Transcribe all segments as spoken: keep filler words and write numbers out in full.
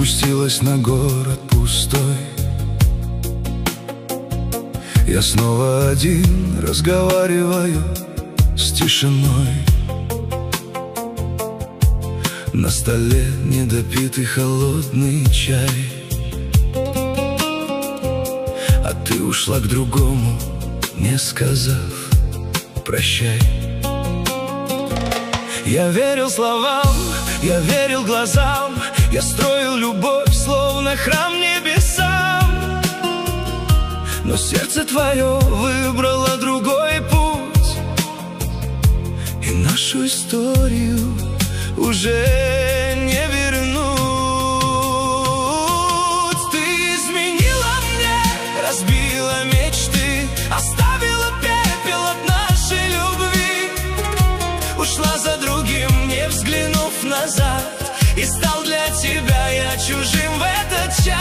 спустилась на город пустой. Я снова один разговариваю с тишиной. На столе недопитый холодный чай, а ты ушла к другому, не сказав прощай. Я верил словам, я верил глазам, я строил любовь, словно храм небесам. Но сердце твое выбрало другой путь, и нашу историю уже не вернуть. Ты изменила мне, разбила мечты, оставила пепел от нашей любви. Ушла за другим, не взглянув назад, и стал для тебя я чужим в этот час.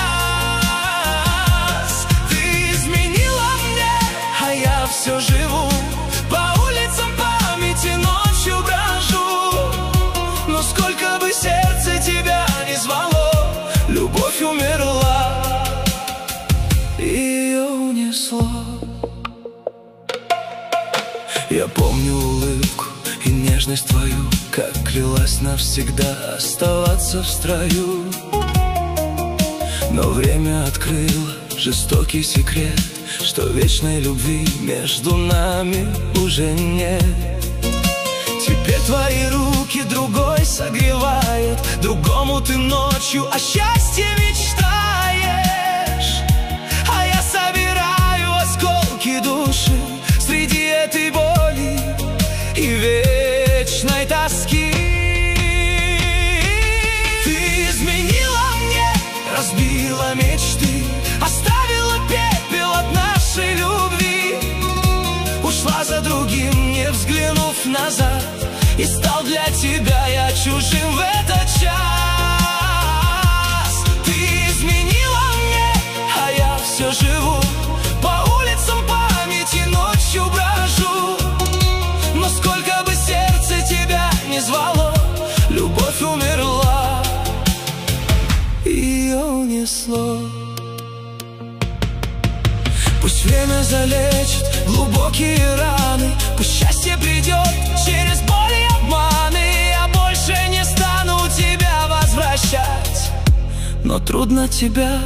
Ты изменила мне, а я все живу по улицам памяти, ночью брожу. Но сколько бы сердце тебя не звало, любовь умерла, ее унесло. Я помню улыбку и нежность твою, как клялась навсегда оставаться в строю. Но время открыло жестокий секрет, что вечной любви между нами уже нет. Теперь твои руки другой согревают, другому ты ночью о счастье мечтаешь. А я собираю осколки души среди этой боли и вечной тоски. Ты изменила мне, разбила мечты, оставила пепел от нашей любви. Ушла за другим, не взглянув назад, и стал для тебя я чужим в этот час. Ты изменила мне, а я все живу по улицам памяти, ночью брожу. Но сколько бы сердце тебя не звало, любовь умерла, ее унесло. Пусть время залечит глубокие раны, пусть счастье придет через боль и обманы. Я больше не стану тебя возвращать, но трудно тебя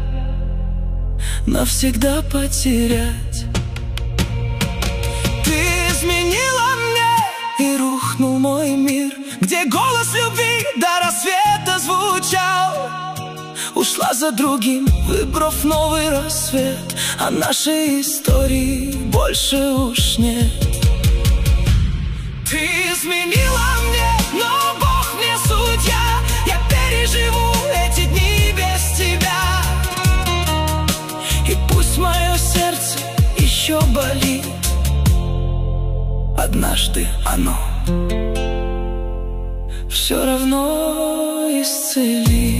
навсегда потерять. Ты изменила мне, и рухнул мой мир, где голос любви до рассвета звучал. Ушла за другим, выбрав новый рассвет, а нашей истории больше уж нет. Ты изменила мне, но Бог мне судья, я переживу эти дни без тебя. И пусть мое сердце еще болит, однажды оно все равно исцелит.